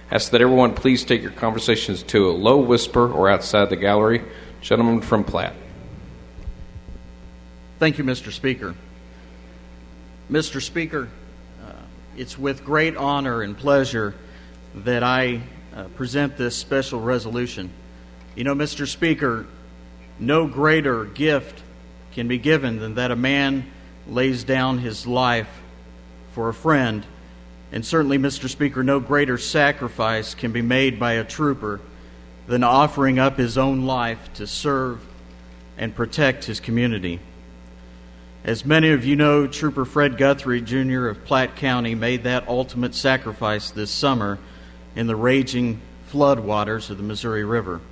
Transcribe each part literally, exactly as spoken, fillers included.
Ask that everyone please take your conversations to a low whisper or outside the gallery. Gentleman from Platte. Thank you, Mister Speaker. Mister Speaker, uh, it's with great honor and pleasure that I uh, present this special resolution. You know, Mister Speaker, no greater gift can be given than that a man lays down his life for a friend. And certainly, Mister Speaker, no greater sacrifice can be made by a trooper than offering up his own life to serve and protect his community. As many of you know, Trooper Fred Guthrie, Junior of Platte County, made that ultimate sacrifice this summer in the raging floodwaters of the Missouri River.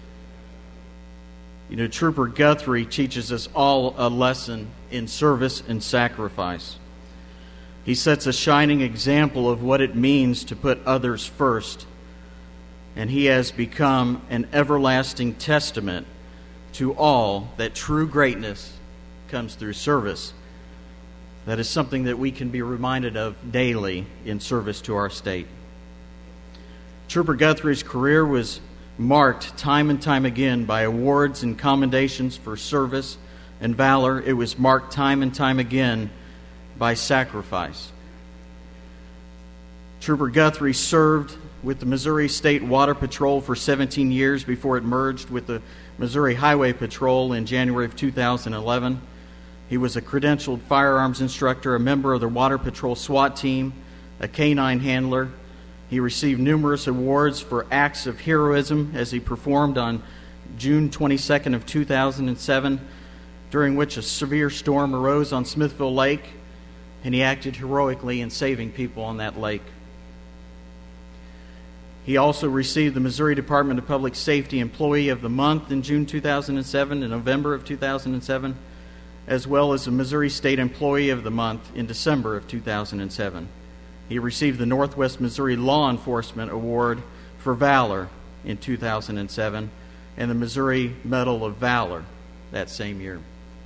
You know, Trooper Guthrie teaches us all a lesson in service and sacrifice. He sets a shining example of what it means to put others first, and he has become an everlasting testament to all that true greatness comes through service. That is something that we can be reminded of daily in service to our state. Trooper Guthrie's career was marked time and time again by awards and commendations for service and valor. It was marked time and time again by sacrifice. Trooper Guthrie served with the Missouri State Water Patrol for seventeen years before it merged with the Missouri Highway Patrol in January of two thousand eleven. He was a credentialed firearms instructor, a member of the Water Patrol SWAT team, a canine handler. He received numerous awards for acts of heroism as he performed on June twenty-second of two thousand seven, during which a severe storm arose on Smithville Lake, and he acted heroically in saving people on that lake. He also received the Missouri Department of Public Safety Employee of the Month in June two thousand seven and November of two thousand seven, as well as the Missouri State Employee of the Month in December of two thousand seven. He received the Northwest Missouri Law Enforcement Award for Valor in two thousand seven and the Missouri Medal of Valor that same year.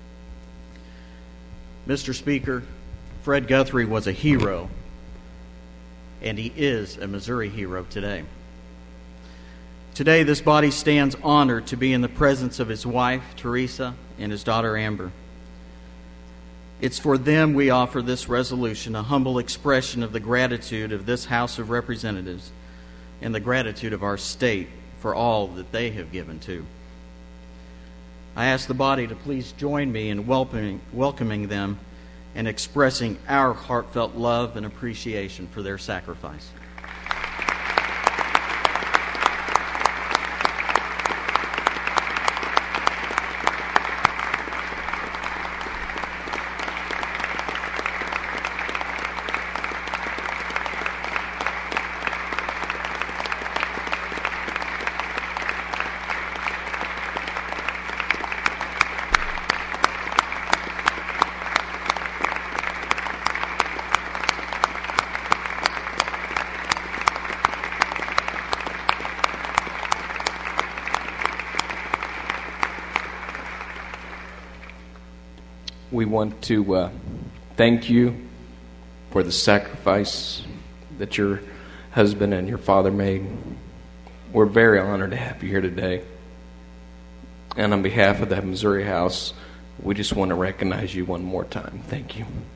Mister Speaker, Fred Guthrie was a hero, and he is a Missouri hero today. Today, this body stands honored to be in the presence of his wife, Teresa, and his daughter, Amber. It's for them we offer this resolution, a humble expression of the gratitude of this House of Representatives and the gratitude of our state for all that they have given to. I ask the body to please join me in welcoming, welcoming them and expressing our heartfelt love and appreciation for their sacrifice. We want to uh, thank you for the sacrifice that your husband and your father made. We're very honored to have you here today. And on behalf of the Missouri House, we just want to recognize you one more time. Thank you.